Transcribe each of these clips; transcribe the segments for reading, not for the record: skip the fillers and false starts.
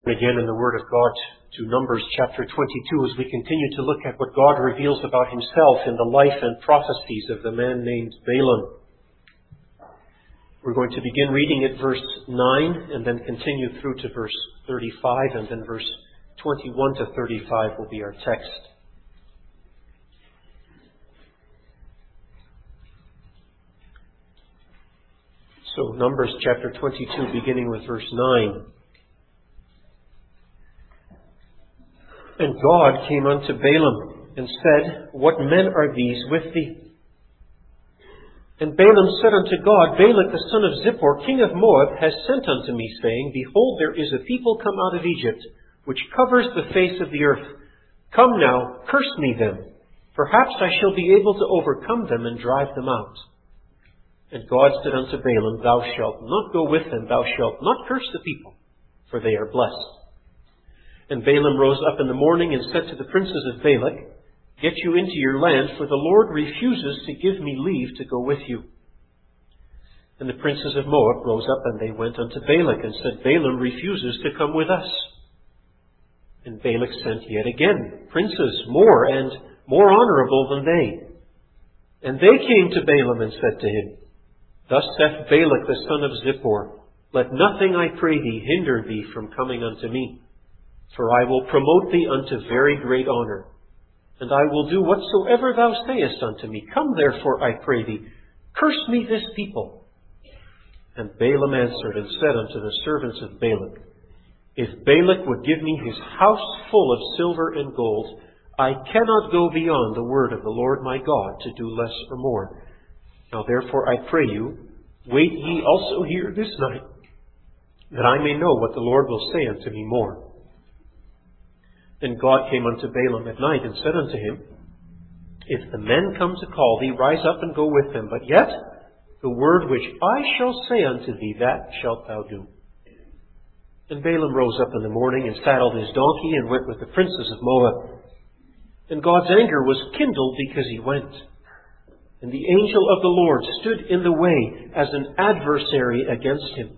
Again in the Word of God to Numbers chapter 22 as we continue to look at what God reveals about Himself in the life and prophecies of the man named Balaam. We're going to begin reading at verse 9 and then continue through to verse 35, and then verse 21 to 35 will be our text. So Numbers chapter 22 beginning with verse 9. And God came unto Balaam and said, What men are these with thee? And Balaam said unto God, Balak the son of Zippor, king of Moab, has sent unto me, saying, Behold, there is a people come out of Egypt, which covers the face of the earth. Come now, curse me them. Perhaps I shall be able to overcome them and drive them out. And God said unto Balaam, Thou shalt not go with them, thou shalt not curse the people, for they are blessed. And Balaam rose up in the morning and said to the princes of Balak, Get you into your land, for the Lord refuses to give me leave to go with you. And the princes of Moab rose up, and they went unto Balak, and said, Balaam refuses to come with us. And Balak sent yet again princes, more and more honorable than they. And they came to Balaam and said to him, Thus saith Balak the son of Zippor, Let nothing, I pray thee, hinder thee from coming unto me. For I will promote thee unto very great honor, and I will do whatsoever thou sayest unto me. Come therefore, I pray thee, curse me this people. And Balaam answered and said unto the servants of Balak, If Balak would give me his house full of silver and gold, I cannot go beyond the word of the Lord my God to do less or more. Now therefore I pray you, wait ye also here this night, that I may know what the Lord will say unto me more. Then God came unto Balaam at night and said unto him, If the men come to call thee, rise up and go with them. But yet the word which I shall say unto thee, that shalt thou do. And Balaam rose up in the morning and saddled his donkey and went with the princes of Moab. And God's anger was kindled because he went. And the angel of the Lord stood in the way as an adversary against him.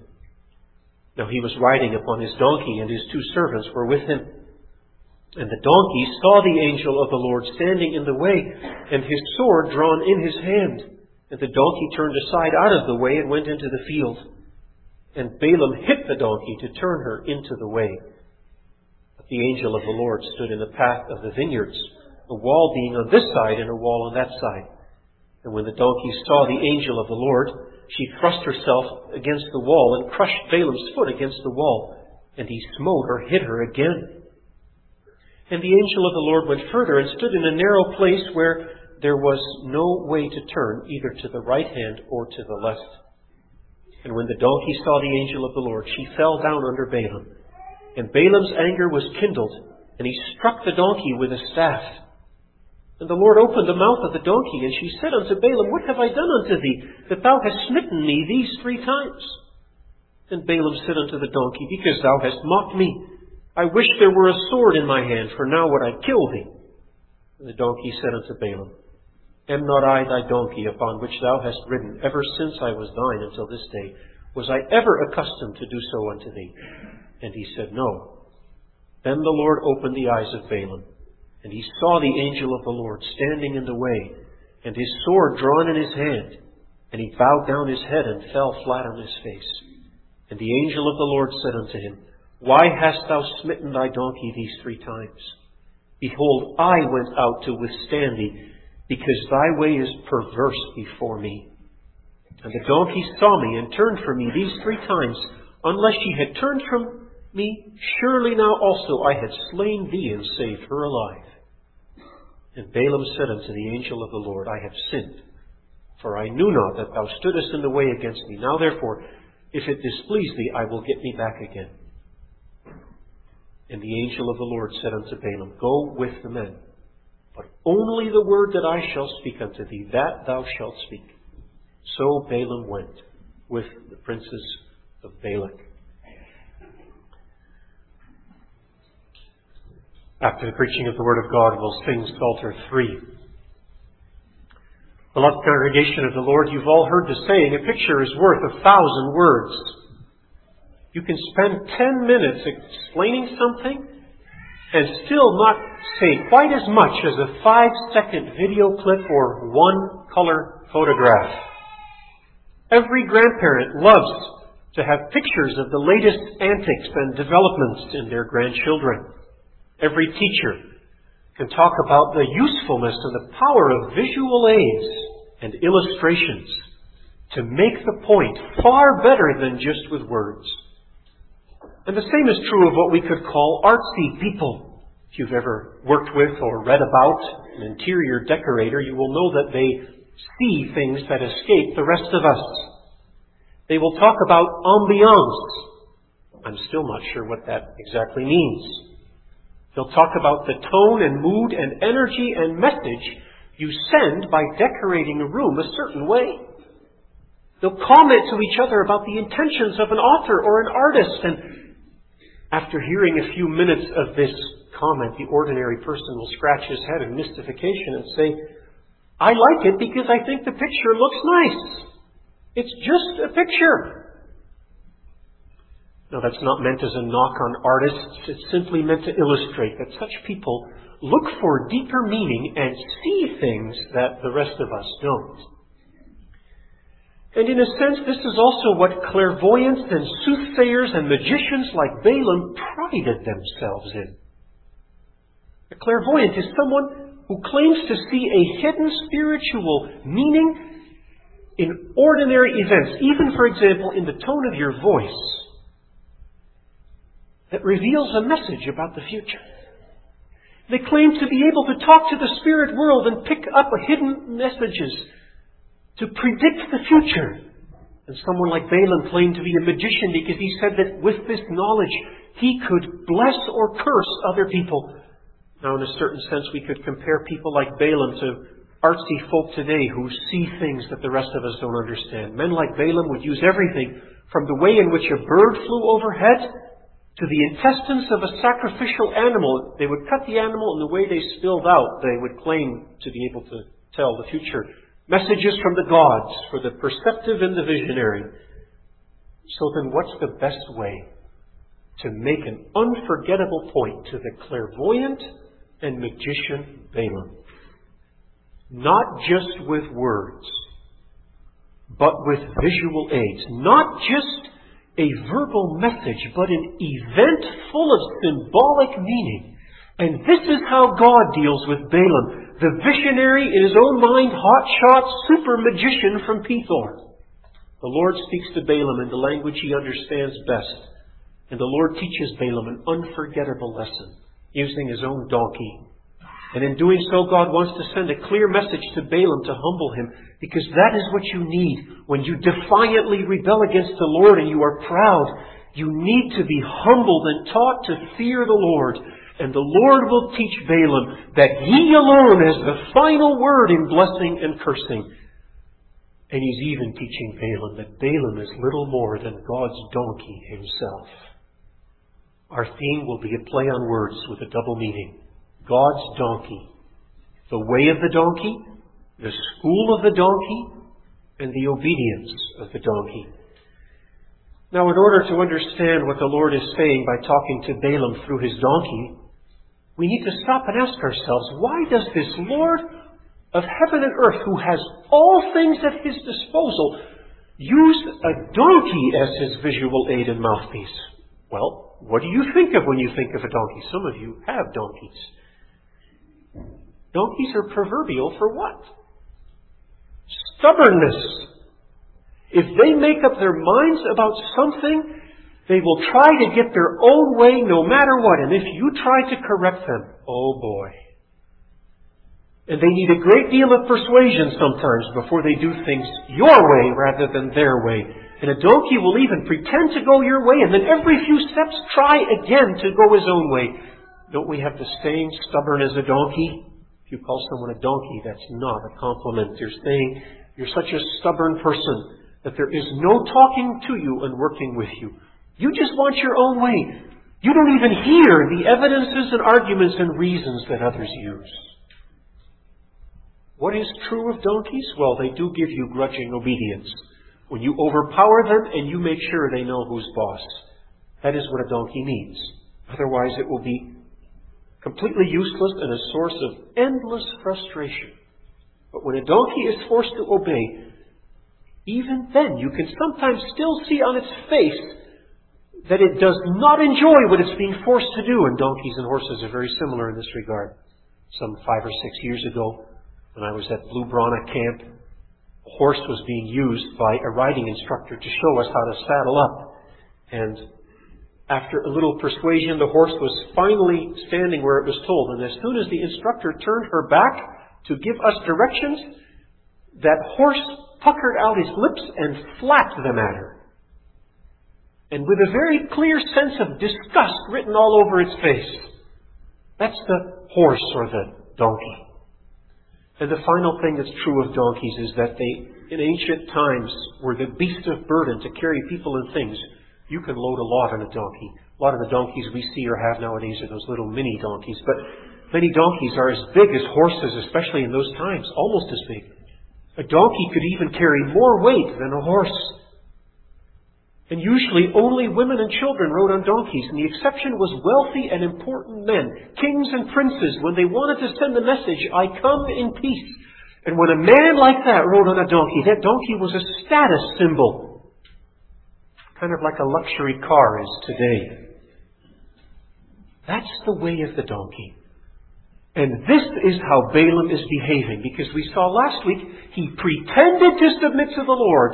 Now he was riding upon his donkey, and his two servants were with him. And the donkey saw the angel of the Lord standing in the way, and his sword drawn in his hand. And the donkey turned aside out of the way and went into the field. And Balaam hit the donkey to turn her into the way. But the angel of the Lord stood in the path of the vineyards, a wall being on this side and a wall on that side. And when the donkey saw the angel of the Lord, she thrust herself against the wall and crushed Balaam's foot against the wall. And he smote or hit her again. And the angel of the Lord went further and stood in a narrow place where there was no way to turn, either to the right hand or to the left. And when the donkey saw the angel of the Lord, she fell down under Balaam. And Balaam's anger was kindled, and he struck the donkey with a staff. And the Lord opened the mouth of the donkey, and she said unto Balaam, What have I done unto thee, that thou hast smitten me these 3 times? And Balaam said unto the donkey, Because thou hast mocked me. I wish there were a sword in my hand, for now would I kill thee. And the donkey said unto Balaam, Am not I thy donkey upon which thou hast ridden ever since I was thine until this day? Was I ever accustomed to do so unto thee? And he said, No. Then the Lord opened the eyes of Balaam, and he saw the angel of the Lord standing in the way, and his sword drawn in his hand. And he bowed down his head and fell flat on his face. And the angel of the Lord said unto him, Why hast thou smitten thy donkey these 3 times? Behold, I went out to withstand thee, because thy way is perverse before me. And the donkey saw me and turned from me these 3 times. Unless she had turned from me, surely now also I had slain thee and saved her alive. And Balaam said unto the angel of the Lord, I have sinned, for I knew not that thou stoodest in the way against me. Now therefore, if it displease thee, I will get me back again. And the angel of the Lord said unto Balaam, Go with the men, but only the word that I shall speak unto thee, that thou shalt speak. So Balaam went with the princes of Balak. After the preaching of the Word of God, we'll sing Psalter 3. Beloved congregation of the Lord, you've all heard the saying, a picture is worth 1,000 words. You can spend 10 minutes explaining something and still not say quite as much as a 5-second video clip or one color photograph. Every grandparent loves to have pictures of the latest antics and developments in their grandchildren. Every teacher can talk about the usefulness and the power of visual aids and illustrations to make the point far better than just with words. And the same is true of what we could call artsy people. If you've ever worked with or read about an interior decorator, you will know that they see things that escape the rest of us. They will talk about ambiance. I'm still not sure what that exactly means. They'll talk about the tone and mood and energy and message you send by decorating a room a certain way. They'll comment to each other about the intentions of an author or an artist, and after hearing a few minutes of this comment, the ordinary person will scratch his head in mystification and say, I like it because I think the picture looks nice. It's just a picture. No, that's not meant as a knock on artists. It's simply meant to illustrate that such people look for deeper meaning and see things that the rest of us don't. And in a sense, this is also what clairvoyants and soothsayers and magicians like Balaam prided themselves in. A clairvoyant is someone who claims to see a hidden spiritual meaning in ordinary events, even, for example, in the tone of your voice, that reveals a message about the future. They claim to be able to talk to the spirit world and pick up hidden messages to predict the future. And someone like Balaam claimed to be a magician because he said that with this knowledge he could bless or curse other people. Now, in a certain sense, we could compare people like Balaam to artsy folk today who see things that the rest of us don't understand. Men like Balaam would use everything from the way in which a bird flew overhead to the intestines of a sacrificial animal. They would cut the animal, and the way they spilled out, they would claim to be able to tell the future. Messages from the gods for the perceptive and the visionary. So then what's the best way to make an unforgettable point to the clairvoyant and magician Balaam? Not just with words, but with visual aids. Not just a verbal message, but an event full of symbolic meaning. And this is how God deals with Balaam, the visionary, in his own mind, hotshot super magician from Pethor. The Lord speaks to Balaam in the language he understands best. And the Lord teaches Balaam an unforgettable lesson using his own donkey. And in doing so, God wants to send a clear message to Balaam to humble him, because that is what you need when you defiantly rebel against the Lord and you are proud. You need to be humbled and taught to fear the Lord. And the Lord will teach Balaam that He alone has the final word in blessing and cursing. And He's even teaching Balaam that Balaam is little more than God's donkey himself. Our theme will be a play on words with a double meaning. God's donkey. The way of the donkey, the school of the donkey, and the obedience of the donkey. Now, in order to understand what the Lord is saying by talking to Balaam through his donkey, we need to stop and ask ourselves, why does this Lord of heaven and earth, who has all things at His disposal, use a donkey as His visual aid and mouthpiece? Well, what do you think of when you think of a donkey? Some of you have donkeys. Donkeys are proverbial for what? Stubbornness. If they make up their minds about something, they will try to get their own way no matter what. And if you try to correct them, oh boy. And they need a great deal of persuasion sometimes before they do things your way rather than their way. And a donkey will even pretend to go your way, and then every few steps try again to go his own way. Don't we have the saying, stubborn as a donkey? If you call someone a donkey, that's not a compliment. You're saying you're such a stubborn person that there is no talking to you and working with you. You just want your own way. You don't even hear the evidences and arguments and reasons that others use. What is true of donkeys? Well, they do give you grudging obedience when you overpower them and you make sure they know who's boss. That is what a donkey needs. Otherwise it will be completely useless and a source of endless frustration. But when a donkey is forced to obey, even then you can sometimes still see on its face that it does not enjoy what it's being forced to do. And donkeys and horses are very similar in this regard. Some 5 or 6 years ago, when I was at Blue Brana camp, a horse was being used by a riding instructor to show us how to saddle up. And after a little persuasion, the horse was finally standing where it was told. And as soon as the instructor turned her back to give us directions, that horse puckered out his lips and flapped them at her. And with a very clear sense of disgust written all over its face. That's the horse or the donkey. And the final thing that's true of donkeys is that they, in ancient times, were the beast of burden to carry people and things. You can load a lot on a donkey. A lot of the donkeys we see or have nowadays are those little mini donkeys. But many donkeys are as big as horses, especially in those times. Almost as big. A donkey could even carry more weight than a horse. And usually only women and children rode on donkeys, and the exception was wealthy and important men, kings and princes, when they wanted to send the message, "I come in peace." And when a man like that rode on a donkey, that donkey was a status symbol. Kind of like a luxury car is today. That's the way of the donkey. And this is how Balaam is behaving, because we saw last week, he pretended to submit to the Lord.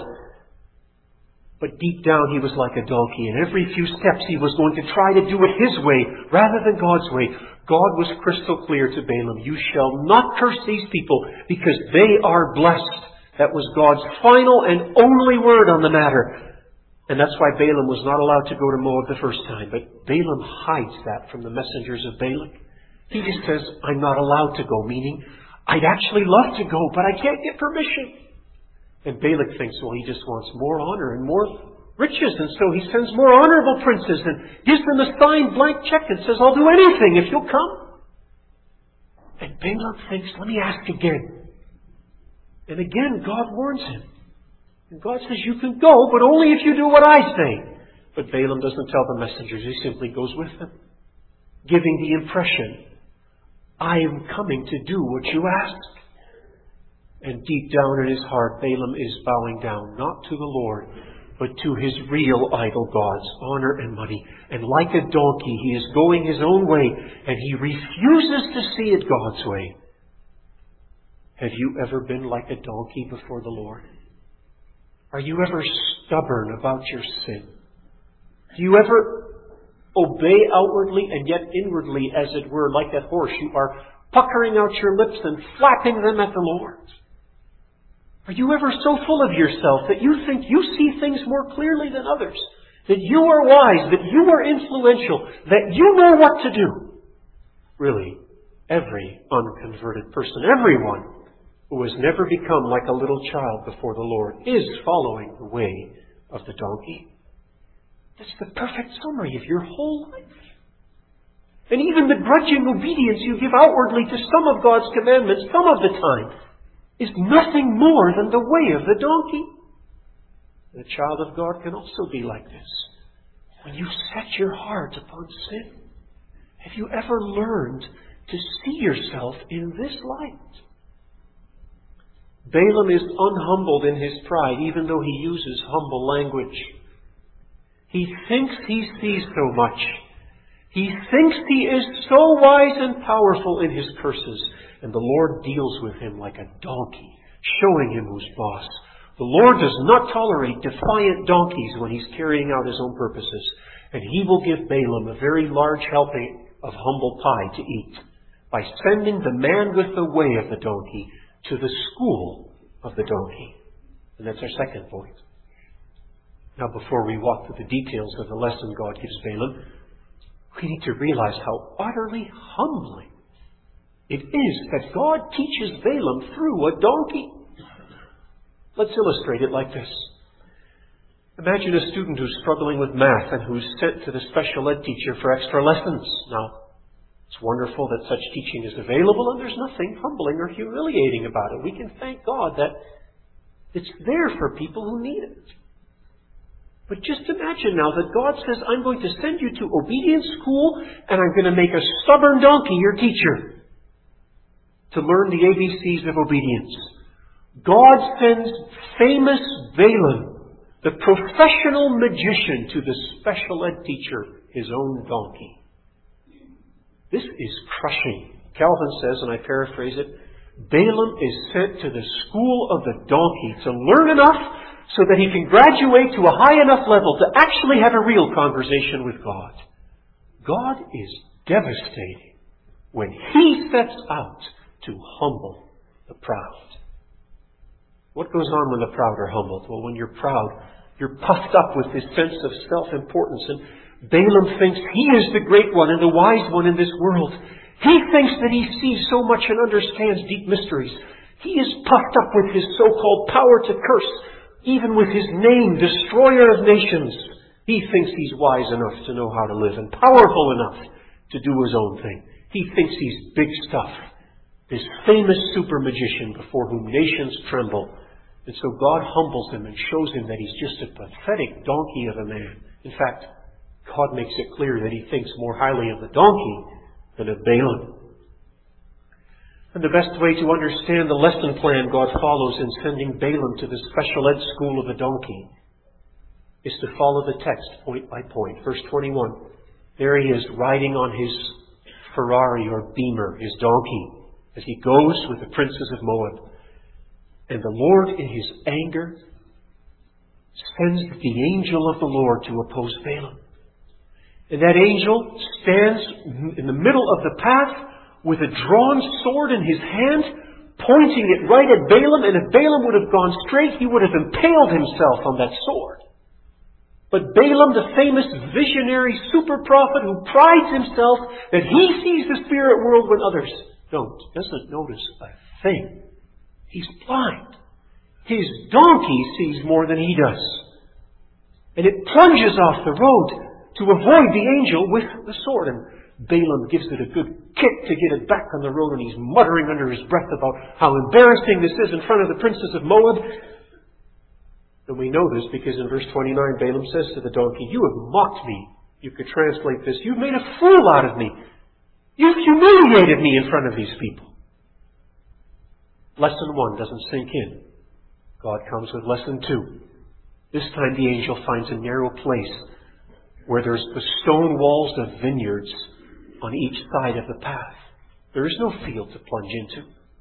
But deep down he was like a donkey, and every few steps he was going to try to do it his way rather than God's way. God was crystal clear to Balaam, "You shall not curse these people because they are blessed." That was God's final and only word on the matter. And that's why Balaam was not allowed to go to Moab the first time. But Balaam hides that from the messengers of Balak. He just says, "I'm not allowed to go," meaning, "I'd actually love to go, but I can't get permission." And Balak thinks, well, he just wants more honor and more riches. And so he sends more honorable princes and gives them a signed blank check and says, "I'll do anything if you'll come." And Balak thinks, let me ask again. And again, God warns him. And God says, "You can go, but only if you do what I say." But Balaam doesn't tell the messengers. He simply goes with them, giving the impression, "I am coming to do what you ask." And deep down in his heart, Balaam is bowing down, not to the Lord, but to his real idol gods, honor and money. And like a donkey, he is going his own way, and he refuses to see it God's way. Have you ever been like a donkey before the Lord? Are you ever stubborn about your sin? Do you ever obey outwardly and yet inwardly, as it were, like that horse? You are puckering out your lips and flapping them at the Lord. Are you ever so full of yourself that you think you see things more clearly than others? That you are wise, that you are influential, that you know what to do? Really, every unconverted person, everyone who has never become like a little child before the Lord, is following the way of the donkey. That's the perfect summary of your whole life. And even the grudging obedience you give outwardly to some of God's commandments some of the time is nothing more than the way of the donkey. The child of God can also be like this. When you set your heart upon sin, have you ever learned to see yourself in this light? Balaam is unhumbled in his pride, even though he uses humble language. He thinks he sees so much. He thinks he is so wise and powerful in his curses. And the Lord deals with him like a donkey, showing him who's boss. The Lord does not tolerate defiant donkeys when he's carrying out his own purposes. And he will give Balaam a very large helping of humble pie to eat by sending the man with the way of the donkey to the school of the donkey. And that's our second point. Now, before we walk through the details of the lesson God gives Balaam, we need to realize how utterly humbling it is that God teaches Balaam through a donkey. Let's illustrate it like this. Imagine a student who's struggling with math and who's sent to the special ed teacher for extra lessons. Now, it's wonderful that such teaching is available, and there's nothing humbling or humiliating about it. We can thank God that it's there for people who need it. But just imagine now that God says, I'm going to send you to obedience school, and I'm going to make a stubborn donkey your teacher to learn the ABCs of obedience. God sends famous Balaam, the professional magician, to the special ed teacher, his own donkey. This is crushing. Calvin says, and I paraphrase it, Balaam is sent to the school of the donkey to learn enough so that he can graduate to a high enough level to actually have a real conversation with God. God is devastating when He sets out to humble the proud. What goes on when the proud are humbled? Well, when you're proud, you're puffed up with this sense of self-importance. And Balaam thinks he is the great one and the wise one in this world. He thinks that he sees so much and understands deep mysteries. He is puffed up with his so-called power to curse, even with his name, destroyer of nations. He thinks he's wise enough to know how to live and powerful enough to do his own thing. He thinks he's big stuff. This famous super magician before whom nations tremble. And so God humbles him and shows him that he's just a pathetic donkey of a man. In fact, God makes it clear that He thinks more highly of the donkey than of Balaam. And the best way to understand the lesson plan God follows in sending Balaam to the special ed school of the donkey is to follow the text point by point. Verse 21. There he is riding on his Ferrari or Beamer, his donkey, as he goes with the princes of Moab. And the Lord, in His anger, sends the angel of the Lord to oppose Balaam. And that angel stands in the middle of the path with a drawn sword in his hand, pointing it right at Balaam. And if Balaam would have gone straight, he would have impaled himself on that sword. But Balaam, the famous visionary super prophet who prides himself that he sees the spirit world when others don't, doesn't notice a thing. He's blind. His donkey sees more than he does. And it plunges off the road to avoid the angel with the sword. And Balaam gives it a good kick to get it back on the road, and he's muttering under his breath about how embarrassing this is in front of the princes of Moab. And we know this because in verse 29, Balaam says to the donkey, "You have mocked me." You could translate this, "You've made a fool out of me. You've humiliated me in front of these people." Lesson 1 doesn't sink in. God comes with lesson 2. This time the angel finds a narrow place where there's the stone walls of vineyards on each side of the path. There is no field to plunge into.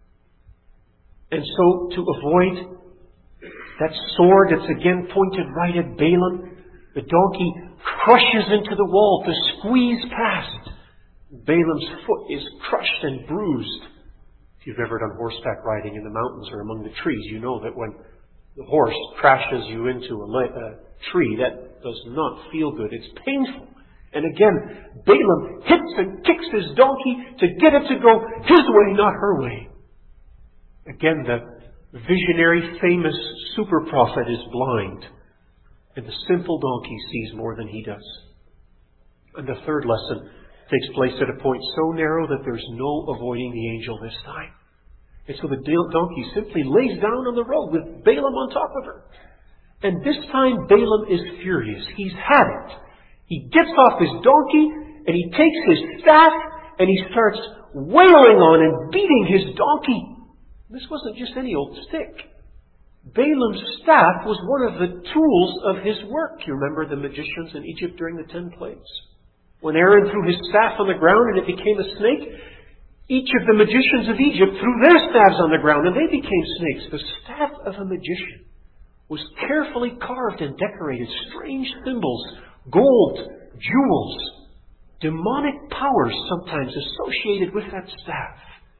And so to avoid that sword that's again pointed right at Balaam, the donkey crushes into the wall to squeeze past. Balaam's foot is crushed and bruised. If you've ever done horseback riding in the mountains or among the trees, you know that when the horse crashes you into a tree, that does not feel good. It's painful. And again, Balaam hits and kicks his donkey to get it to go his way, not her way. Again, the visionary, famous super prophet is blind. And the simple donkey sees more than he does. And the third lesson takes place at a point so narrow that there's no avoiding the angel this time. And so the donkey simply lays down on the road with Balaam on top of her. And this time Balaam is furious. He's had it. He gets off his donkey and he takes his staff and he starts wailing on and beating his donkey. This wasn't just any old stick. Balaam's staff was one of the tools of his work. You remember the magicians in Egypt during the 10 plagues? When Aaron threw his staff on the ground and it became a snake, each of the magicians of Egypt threw their staffs on the ground and they became snakes. The staff of a magician was carefully carved and decorated. Strange symbols, gold, jewels, demonic powers sometimes associated with that staff.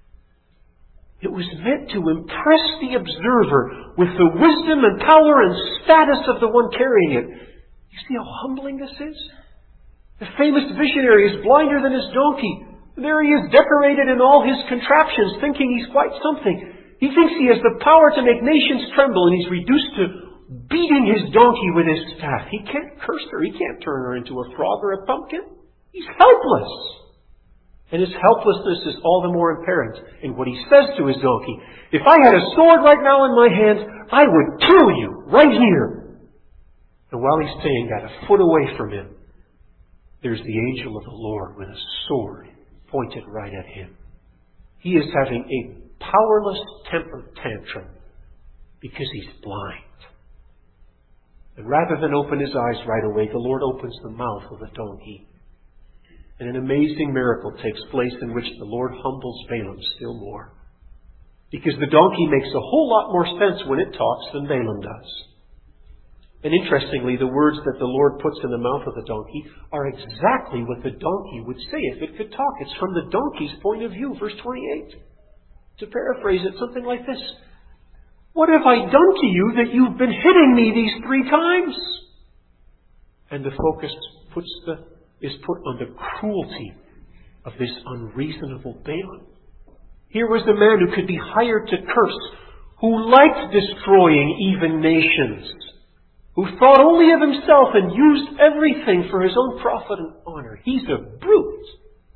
It was meant to impress the observer with the wisdom and power and status of the one carrying it. You see how humbling this is? The famous visionary is blinder than his donkey. There he is, decorated in all his contraptions, thinking he's quite something. He thinks he has the power to make nations tremble, and he's reduced to beating his donkey with his staff. He can't curse her. He can't turn her into a frog or a pumpkin. He's helpless. And his helplessness is all the more apparent in what he says to his donkey. "If I had a sword right now in my hand, I would kill you right here." And while he's saying that, a foot away from him, there's the angel of the Lord with a sword pointed right at him. He is having a powerless temper tantrum because he's blind. And rather than open his eyes right away, the Lord opens the mouth of the donkey. And an amazing miracle takes place in which the Lord humbles Balaam still more. Because the donkey makes a whole lot more sense when it talks than Balaam does. And interestingly, the words that the Lord puts in the mouth of the donkey are exactly what the donkey would say if it could talk. It's from the donkey's point of view, verse 28. To paraphrase it, something like this. What have I done to you that you've been hitting me these 3 times? And the focus is put on the cruelty of this unreasonable Balaam. Here was a man who could be hired to curse, who liked destroying even nations, who thought only of himself and used everything for his own profit and honor. He's a brute.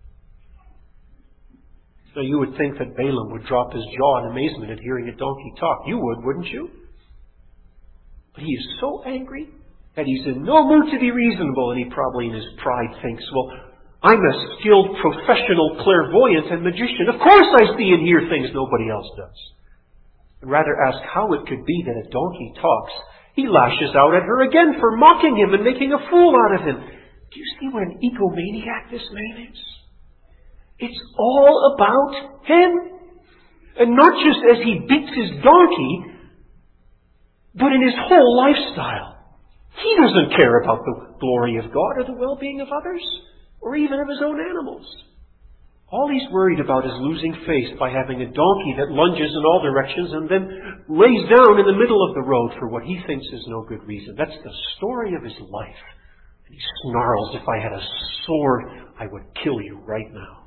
Now you would think that Balaam would drop his jaw in amazement at hearing a donkey talk. You would, wouldn't you? But he is so angry that he's in no mood to be reasonable, and he probably in his pride thinks, well, I'm a skilled professional clairvoyant and magician. Of course I see and hear things nobody else does. And rather ask how it could be that a donkey talks, he lashes out at her again for mocking him and making a fool out of him. Do you see what an egomaniac this man is? It's all about him. And not just as he beats his donkey, but in his whole lifestyle. He doesn't care about the glory of God or the well-being of others, or even of his own animals. All he's worried about is losing face by having a donkey that lunges in all directions and then lays down in the middle of the road for what he thinks is no good reason. That's the story of his life. And he snarls, if I had a sword, I would kill you right now.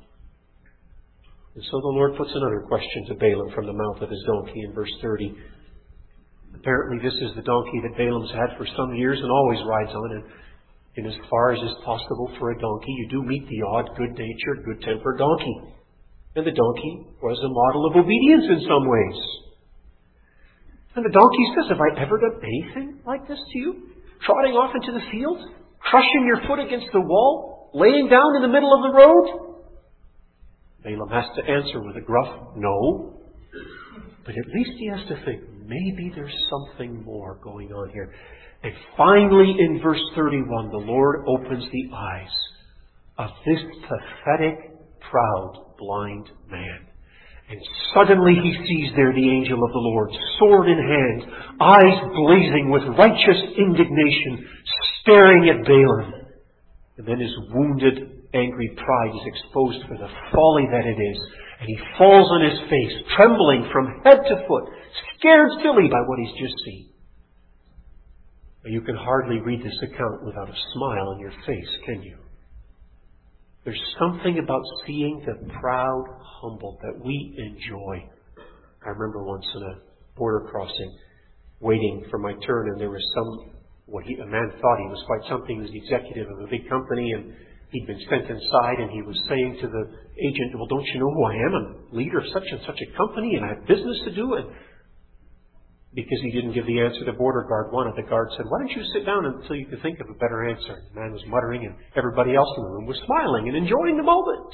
And so the Lord puts another question to Balaam from the mouth of his donkey in verse 30. Apparently this is the donkey that Balaam's had for some years and always rides on. And in as far as is possible for a donkey, you do meet the odd, good-natured, good-tempered donkey. And the donkey was a model of obedience in some ways. And the donkey says, have I ever done anything like this to you? Trotting off into the field? Crushing your foot against the wall? Laying down in the middle of the road? Balaam has to answer with a gruff no. But at least he has to think, maybe there's something more going on here. And finally, in verse 31, the Lord opens the eyes of this pathetic, proud, blind man. And suddenly he sees there the angel of the Lord, sword in hand, eyes blazing with righteous indignation, staring at Balaam. And then his wounded, angry pride is exposed for the folly that it is. And he falls on his face, trembling from head to foot, scared silly by what he's just seen. You can hardly read this account without a smile on your face, can you? There's something about seeing the proud humble that we enjoy. I remember once in a border crossing, waiting for my turn, and there was a man thought he was quite something. He was the executive of a big company, and he'd been sent inside, and he was saying to the agent, well, don't you know who I am? I'm leader of such and such a company, and I have business to do. And because he didn't give the answer the border guard wanted, the guard said, why don't you sit down until you can think of a better answer? The man was muttering, and everybody else in the room was smiling and enjoying the moment.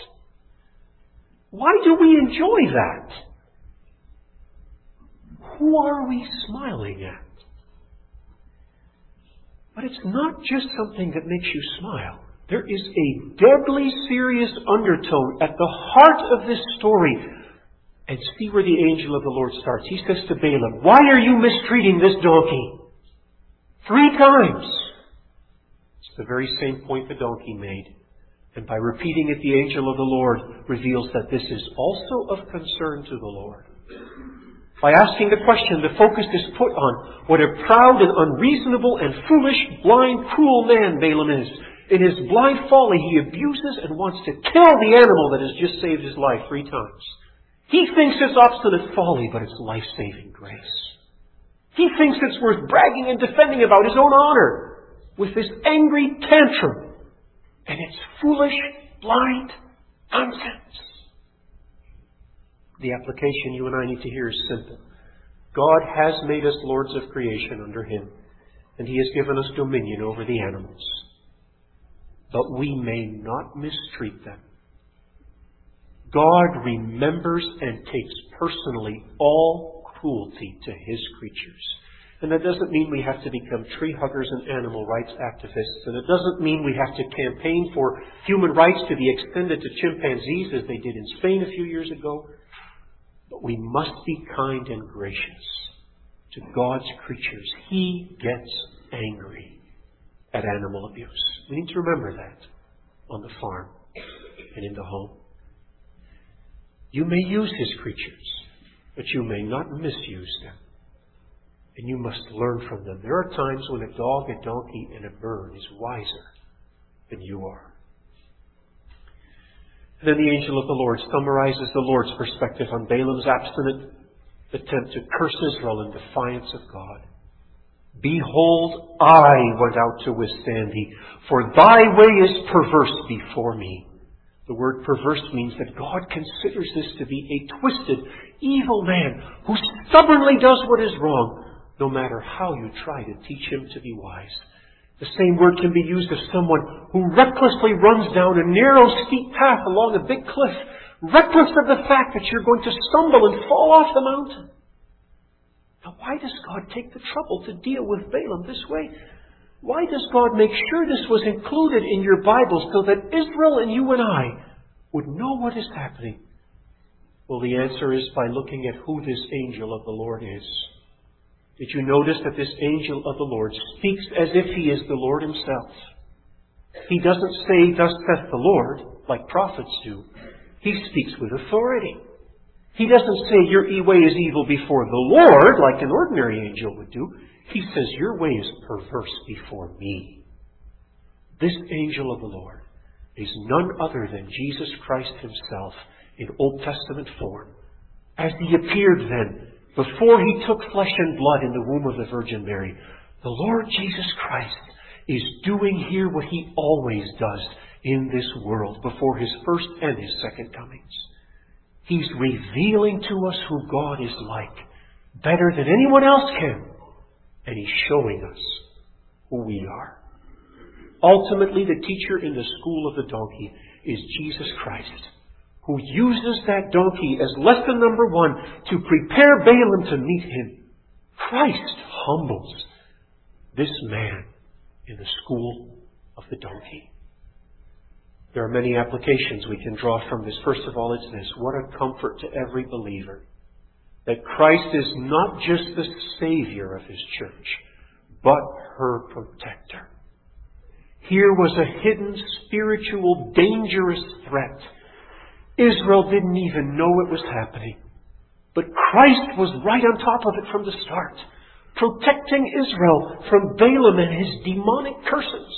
Why do we enjoy that? Who are we smiling at? But it's not just something that makes you smile. There is a deadly serious undertone at the heart of this story. And see where the angel of the Lord starts. He says to Balaam, why are you mistreating this donkey? 3 times. It's the very same point the donkey made. And by repeating it, the angel of the Lord reveals that this is also of concern to the Lord. By asking the question, the focus is put on what a proud and unreasonable and foolish, blind, cruel man Balaam is. In his blind folly, he abuses and wants to kill the animal that has just saved his life 3 times. He thinks it's obstinate folly, but it's life-saving grace. He thinks it's worth bragging and defending about his own honor with this angry tantrum. And it's foolish, blind nonsense. The application you and I need to hear is simple. God has made us lords of creation under Him. and He has given us dominion over the animals. But we may not mistreat them. God remembers and takes personally all cruelty to His creatures. And that doesn't mean we have to become tree huggers and animal rights activists. And it doesn't mean we have to campaign for human rights to be extended to chimpanzees as they did in Spain a few years ago. But we must be kind and gracious to God's creatures. He gets angry at animal abuse. We need to remember that on the farm and in the home. You may use His creatures, but you may not misuse them. And you must learn from them. There are times when a dog, a donkey, and a bird is wiser than you are. And then the angel of the Lord summarizes the Lord's perspective on Balaam's obstinate attempt to curse Israel in defiance of God. Behold, I went out to withstand thee, for thy way is perverse before me. The word perverse means that God considers this to be a twisted, evil man who stubbornly does what is wrong, no matter how you try to teach him to be wise. The same word can be used of someone who recklessly runs down a narrow, steep path along a big cliff, reckless of the fact that you're going to stumble and fall off the mountain. Now, why does God take the trouble to deal with Balaam this way? Why does God make sure this was included in your Bible so that Israel and you and I would know what is happening? Well, the answer is by looking at who this angel of the Lord is. Did you notice that this angel of the Lord speaks as if he is the Lord Himself? He doesn't say, "Thus saith the Lord," like prophets do. He speaks with authority. He doesn't say, "Your way is evil before the Lord," like an ordinary angel would do. He says, "Your way is perverse before me." This angel of the Lord is none other than Jesus Christ Himself in Old Testament form. As He appeared then, before He took flesh and blood in the womb of the Virgin Mary, the Lord Jesus Christ is doing here what He always does in this world before His first and His second comings. He's revealing to us who God is like, better than anyone else can. And He's showing us who we are. Ultimately, the teacher in the school of the donkey is Jesus Christ, who uses that donkey as lesson number 1 to prepare Balaam to meet Him. Christ humbles this man in the school of the donkey. There are many applications we can draw from this. First of all, it's this: what a comfort to every believer that Christ is not just the Savior of His church, but her protector. Here was a hidden, spiritual, dangerous threat. Israel didn't even know it was happening. But Christ was right on top of it from the start, protecting Israel from Balaam and his demonic curses.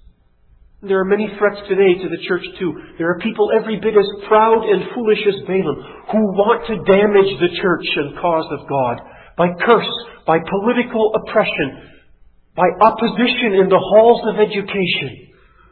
There are many threats today to the church too. There are people every bit as proud and foolish as Balaam who want to damage the church and cause of God by curse, by political oppression, by opposition in the halls of education.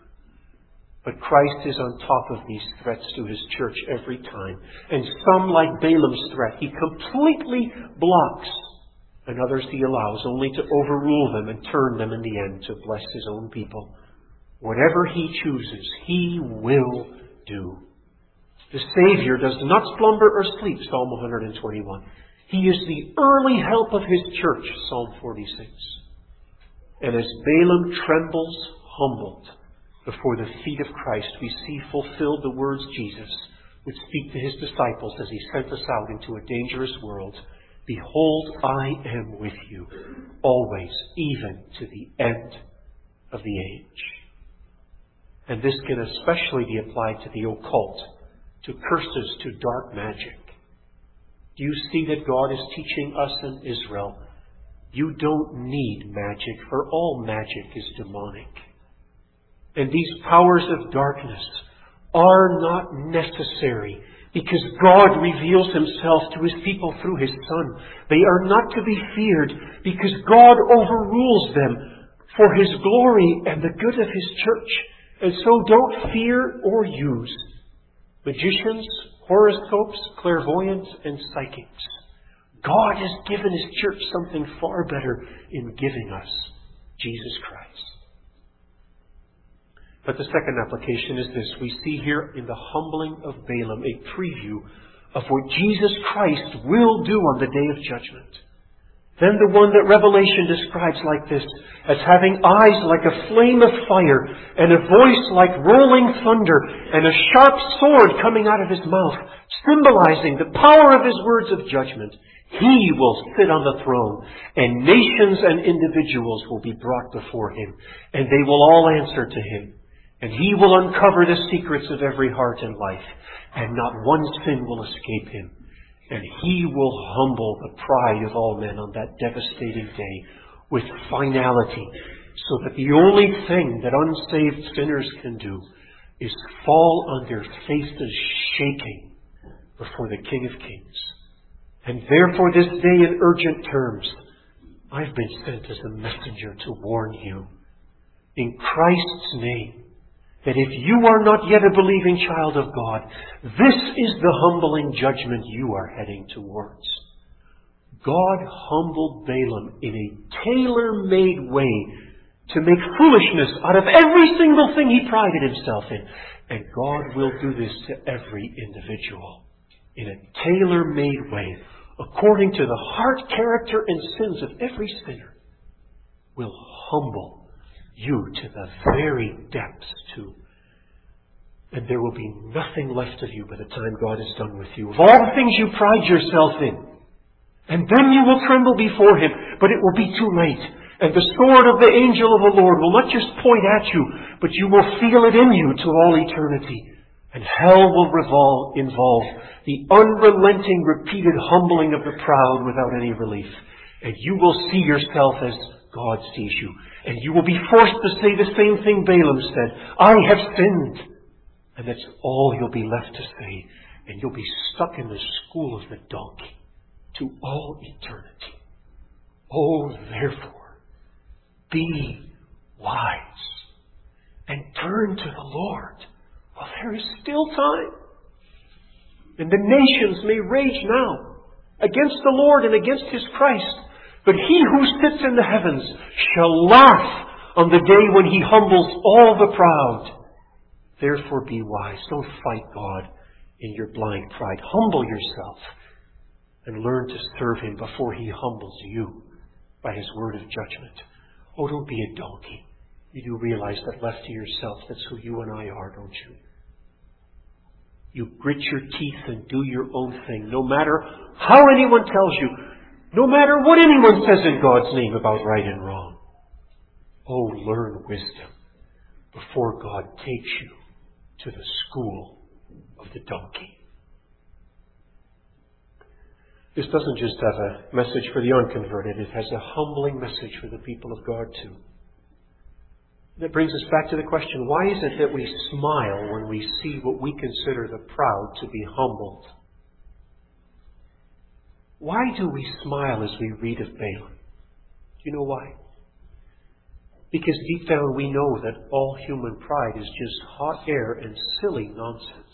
But Christ is on top of these threats to His church every time. And some, like Balaam's threat, He completely blocks. And others He allows only to overrule them and turn them in the end to bless His own people. Whatever He chooses, He will do. The Savior does not slumber or sleep, Psalm 121. He is the early help of His church, Psalm 46. And as Balaam trembles, humbled, before the feet of Christ, we see fulfilled the words Jesus would speak to His disciples as He sent us out into a dangerous world. Behold, I am with you, always, even to the end of the age. And this can especially be applied to the occult, to curses, to dark magic. Do you see that God is teaching us in Israel? You don't need magic, for all magic is demonic. And these powers of darkness are not necessary because God reveals Himself to His people through His Son. They are not to be feared because God overrules them for His glory and the good of His church. And so don't fear or use magicians, horoscopes, clairvoyants, and psychics. God has given His church something far better in giving us Jesus Christ. But the second application is this. We see here in the humbling of Balaam a preview of what Jesus Christ will do on the day of judgment. Then the one that Revelation describes like this, as having eyes like a flame of fire, and a voice like rolling thunder, and a sharp sword coming out of his mouth, symbolizing the power of his words of judgment. He will sit on the throne, and nations and individuals will be brought before him, and they will all answer to him. And he will uncover the secrets of every heart and life, and not one sin will escape him. And he will humble the pride of all men on that devastating day with finality, so that the only thing that unsaved sinners can do is fall on their faces shaking before the King of Kings. And therefore this day in urgent terms, I've been sent as a messenger to warn you, in Christ's name, that if you are not yet a believing child of God, this is the humbling judgment you are heading towards. God humbled Balaam in a tailor-made way to make foolishness out of every single thing he prided himself in. And God will do this to every individual in a tailor-made way, according to the heart, character, and sins of every sinner. Will humble you to the very depths too. And there will be nothing left of you by the time God is done with you, of all the things you pride yourself in. And then you will tremble before Him, but it will be too late. And the sword of the angel of the Lord will not just point at you, but you will feel it in you to all eternity. And hell will involve the unrelenting, repeated humbling of the proud without any relief. And you will see yourself as God sees you. And you will be forced to say the same thing Balaam said. I have sinned. And that's all you'll be left to say. And you'll be stuck in the school of the donkey to all eternity. Oh, therefore, be wise and turn to the Lord while there is still time. And the nations may rage now against the Lord and against His Christ. But He who sits in the heavens shall laugh on the day when He humbles all the proud. Therefore be wise. Don't fight God in your blind pride. Humble yourself and learn to serve Him before He humbles you by His word of judgment. Oh, don't be a donkey. You do realize that left to yourself, that's who you and I are, don't you? You grit your teeth and do your own thing, no matter how anyone tells you, no matter what anyone says in God's name about right and wrong. Oh, learn wisdom before God takes you to the school of the donkey. This doesn't just have a message for the unconverted. It has a humbling message for the people of God too. That brings us back to the question, why is it that we smile when we see what we consider the proud to be humbled? Why do we smile as we read of Balaam? Do you know why? Because deep down we know that all human pride is just hot air and silly nonsense.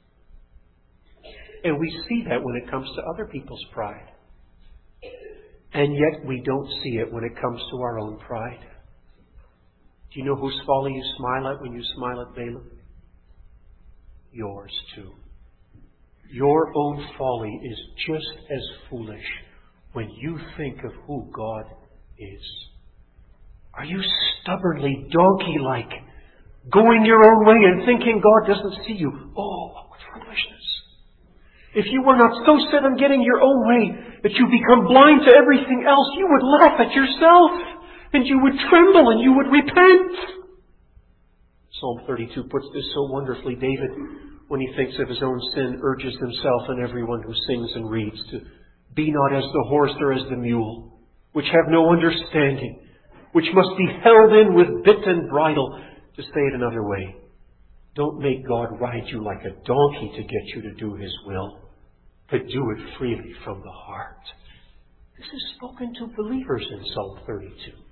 And we see that when it comes to other people's pride. And yet we don't see it when it comes to our own pride. Do you know whose folly you smile at when you smile at Balaam? Yours too. Your own folly is just as foolish when you think of who God is. Are you stubbornly, donkey-like, going your own way and thinking God doesn't see you? Oh, what foolishness. If you were not so set on getting your own way that you become blind to everything else, you would laugh at yourself and you would tremble and you would repent. Psalm 32 puts this so wonderfully. David, when he thinks of his own sin, urges himself and everyone who sings and reads to be not as the horse or as the mule, which have no understanding, which must be held in with bit and bridle. To say it another way, don't make God ride you like a donkey to get you to do His will, but do it freely from the heart. This is spoken to believers in Psalm 32.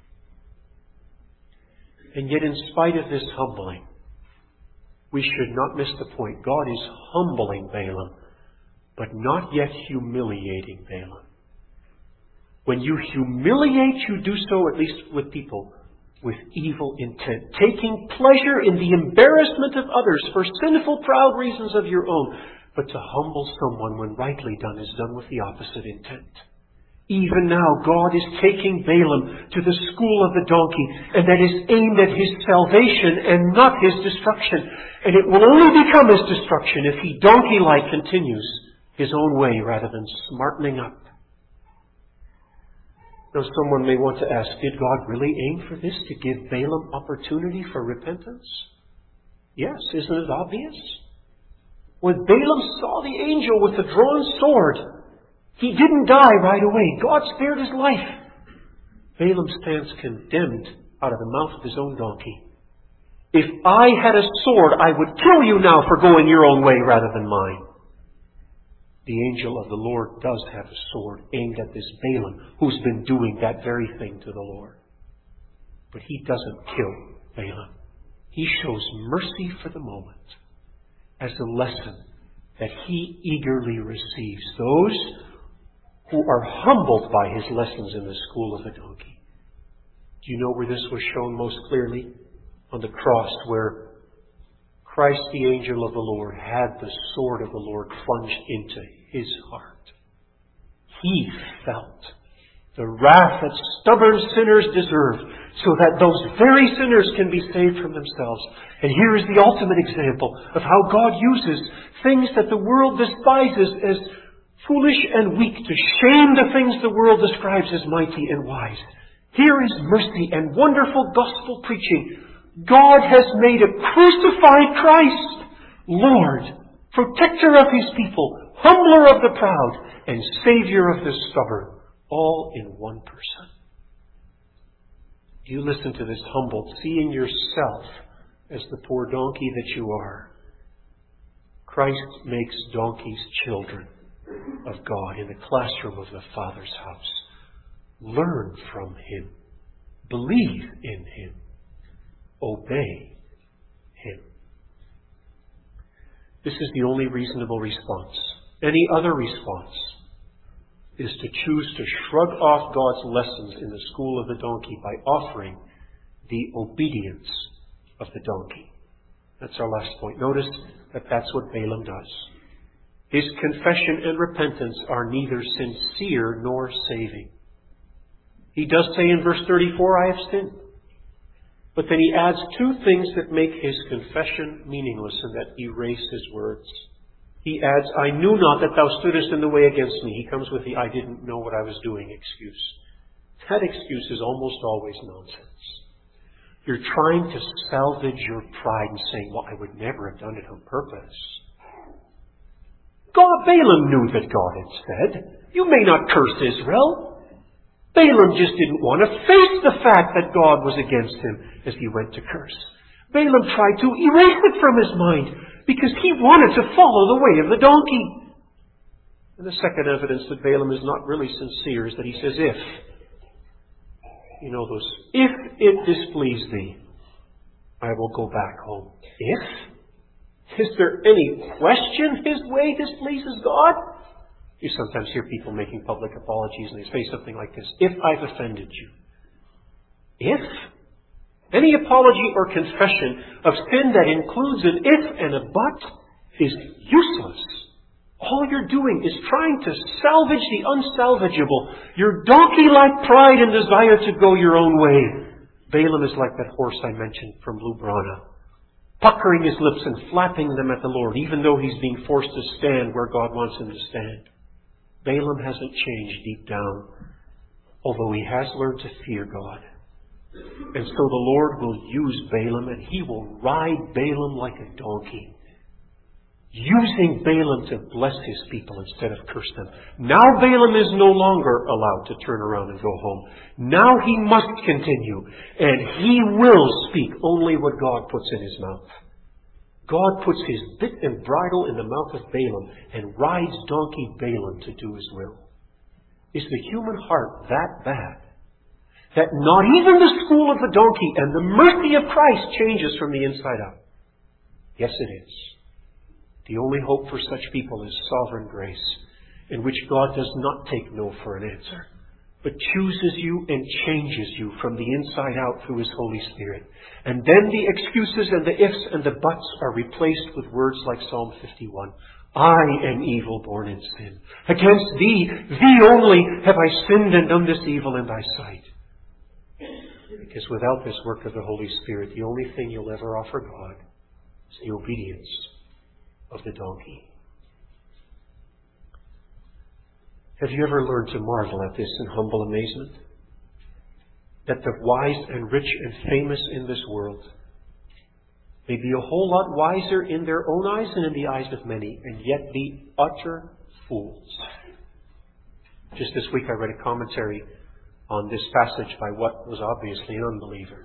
And yet, in spite of this humbling, we should not miss the point. God is humbling Balaam, but not yet humiliating Balaam. When you humiliate, you do so, at least with people, with evil intent, taking pleasure in the embarrassment of others for sinful, proud reasons of your own, but to humble someone when rightly done is done with the opposite intent. Even now, God is taking Balaam to the school of the donkey, and that is aimed at his salvation and not his destruction. And it will only become his destruction if he, donkey-like, continues his own way rather than smartening up. Now, someone may want to ask, did God really aim for this, to give Balaam opportunity for repentance? Yes, isn't it obvious? When Balaam saw the angel with the drawn sword, he didn't die right away. God spared his life. Balaam stands condemned out of the mouth of his own donkey. If I had a sword, I would kill you now for going your own way rather than mine. The angel of the Lord does have a sword aimed at this Balaam, who's been doing that very thing to the Lord. But he doesn't kill Balaam. He shows mercy for the moment as a lesson that he eagerly receives. Those who are humbled by his lessons in the school of the donkey. Do you know where this was shown most clearly? On the cross, where Christ, the angel of the Lord, had the sword of the Lord plunged into his heart. He felt the wrath that stubborn sinners deserve, so that those very sinners can be saved from themselves. And here is the ultimate example of how God uses things that the world despises as foolish and weak to shame the things the world describes as mighty and wise. Here is mercy and wonderful gospel preaching. God has made a crucified Christ Lord, protector of his people, humbler of the proud, and Savior of the stubborn, all in one person. You listen to this humbled, seeing yourself as the poor donkey that you are. Christ makes donkeys children of God in the classroom of the Father's house. Learn from him. Believe in him. Obey him. This is the only reasonable response. Any other response is to choose to shrug off God's lessons in the school of the donkey by offering the obedience of the donkey. That's our last point. Notice that that's what Balaam does. His confession and repentance are neither sincere nor saving. He does say in verse 34, I have sinned. But then he adds two things that make his confession meaningless and that erase his words. He adds, I knew not that thou stoodest in the way against me. He comes with the I didn't know what I was doing excuse. That excuse is almost always nonsense. You're trying to salvage your pride and saying, well, I would never have done it on purpose. Balaam knew that God had said, you may not curse Israel. Balaam just didn't want to face the fact that God was against him as he went to curse. Balaam tried to erase it from his mind because he wanted to follow the way of the donkey. And the second evidence that Balaam is not really sincere is that he says, if. You know those, if it displease thee, I will go back home. If? Is there any question his way displeases God? You sometimes hear people making public apologies and they say something like this, if I've offended you. If? Any apology or confession of sin that includes an if and a but is useless. All you're doing is trying to salvage the unsalvageable. Your donkey-like pride and desire to go your own way. Balaam is like that horse I mentioned from Lubrana, puckering his lips and flapping them at the Lord, even though he's being forced to stand where God wants him to stand. Balaam hasn't changed deep down, although he has learned to fear God. And so the Lord will use Balaam, and he will ride Balaam like a donkey, using Balaam to bless his people instead of curse them. Now Balaam is no longer allowed to turn around and go home. Now he must continue, and he will speak only what God puts in his mouth. God puts his bit and bridle in the mouth of Balaam and rides donkey Balaam to do his will. Is the human heart that bad that not even the school of the donkey and the mercy of Christ changes from the inside out? Yes, it is. The only hope for such people is sovereign grace, in which God does not take no for an answer, but chooses you and changes you from the inside out through His Holy Spirit. And then the excuses and the ifs and the buts are replaced with words like Psalm 51. I am evil, born in sin. Against Thee only, have I sinned and done this evil in Thy sight. Because without this work of the Holy Spirit, the only thing you'll ever offer God is the obedience of the donkey. Have you ever learned to marvel at this in humble amazement? That the wise and rich and famous in this world may be a whole lot wiser in their own eyes and in the eyes of many, and yet be utter fools. Just this week I read a commentary on this passage by what was obviously an unbeliever.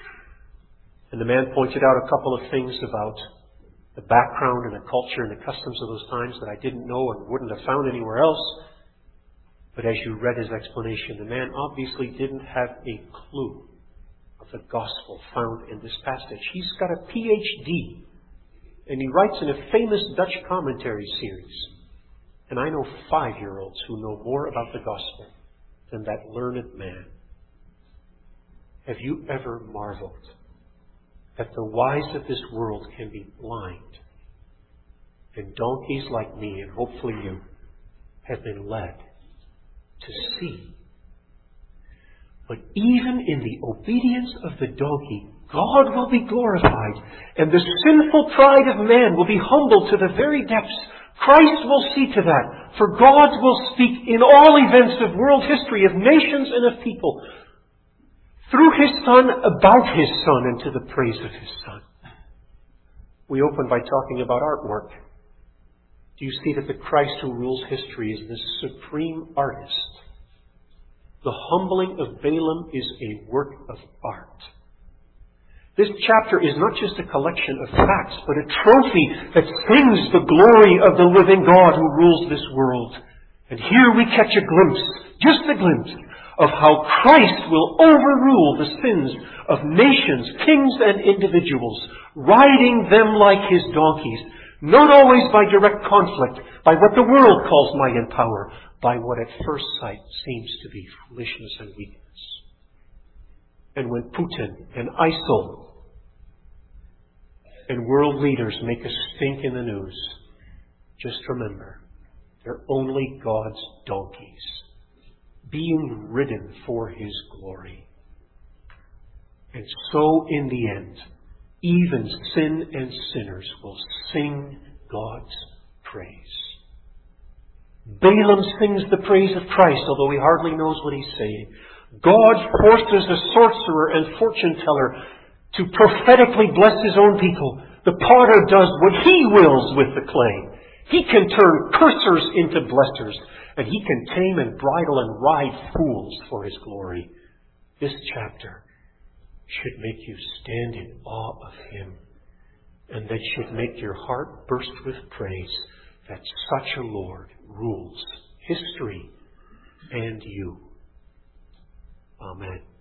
And the man pointed out a couple of things about the background and the culture and the customs of those times that I didn't know and wouldn't have found anywhere else. But as you read his explanation, the man obviously didn't have a clue of the gospel found in this passage. He's got a PhD, and he writes in a famous Dutch commentary series. And I know 5-year-olds who know more about the gospel than that learned man. Have you ever marveled that the wise of this world can be blind, and donkeys like me, and hopefully you, have been led to see? But even in the obedience of the donkey, God will be glorified, and the sinful pride of man will be humbled to the very depths. Christ will see to that, for God will speak in all events of world history, of nations and of people, through His Son, about His Son, and to the praise of His Son. We open by talking about artwork. Do you see that the Christ who rules history is the supreme artist? The humbling of Balaam is a work of art. This chapter is not just a collection of facts, but a trophy that sings the glory of the living God who rules this world. And here we catch a glimpse, just a glimpse, of how Christ will overrule the sins of nations, kings, and individuals, riding them like His donkeys, not always by direct conflict, by what the world calls might and power, by what at first sight seems to be foolishness and weakness. And when Putin and ISIL and world leaders make a stink in the news, just remember, they're only God's donkeys, being ridden for His glory. And so in the end, even sin and sinners will sing God's praise. Balaam sings the praise of Christ, although he hardly knows what he's saying. God forces a sorcerer and fortune teller to prophetically bless His own people. The potter does what he wills with the clay. He can turn cursers into blessers, and he can tame and bridle and ride fools for His glory. This chapter should make you stand in awe of Him, and that should make your heart burst with praise that such a Lord rules history and you. Amen.